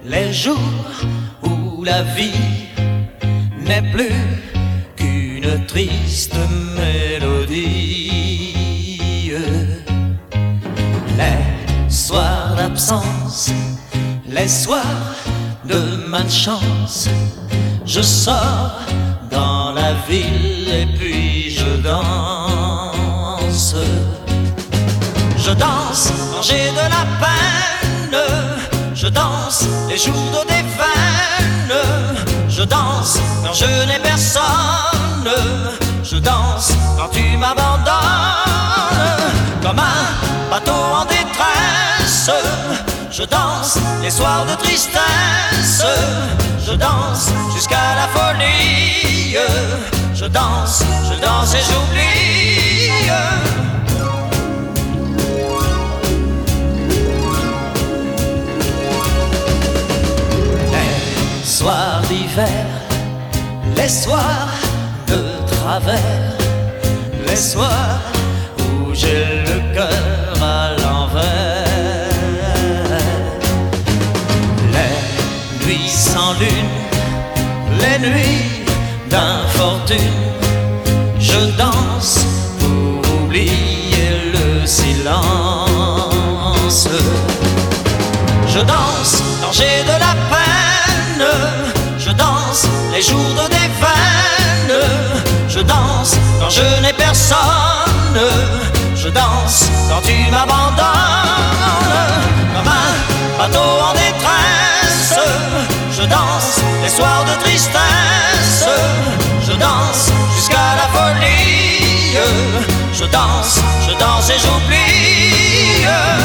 les jours où la vie n'est plus qu'une triste mélodie. Les soirs d'absence, les soirs de malchance, je sors dans la ville et puis je danse. Je danse quand j'ai de la peine, je danse les jours de déveine, je danse quand je n'ai personne, je danse quand tu m'abandonnes. Comme un bateau en détresse, je danse les soirs de tristesse, je danse jusqu'à la folie, je danse et j'oublie. Les soirs d'hiver, les soirs de travers, les soirs où j'ai le cœur à l'envers, les nuits sans lune, les nuits d'infortune, je danse pour oublier le silence. Je danse quand j'ai de la peine, je danse les jours de déveine, je danse quand je n'ai personne, je danse quand tu m'abandonnes. Comme un bateau en détresse, je danse les soirs de tristesse, je danse jusqu'à la folie, je danse et j'oublie.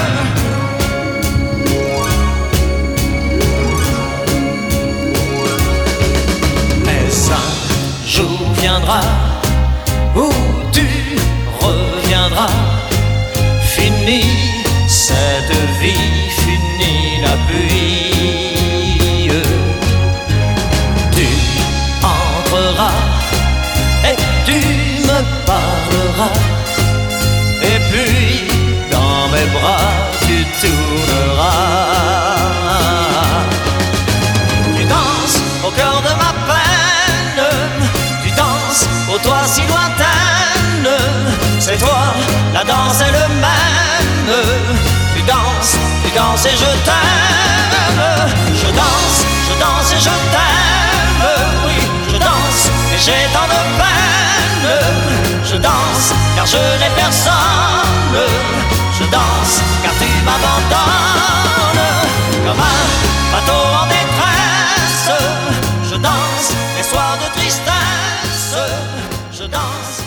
Mais un jour viendra où tu reviendras, fini cette vie, fini la pluie. Tu entreras et tu me parleras, et puis dans mes bras tu tourneras. Tu danses au cœur de ma peine, tu danses aux toits si lointaines, c'est toi, la danse est le même. Tu danses et je t'aime. Je danse et je t'aime. Oui, je danse et j'ai tant de peine. Je danse car je n'ai personne. Je danse car tu m'abandonnes. Comme un bateau en détresse, je danse les soirs de tristesse. Je danse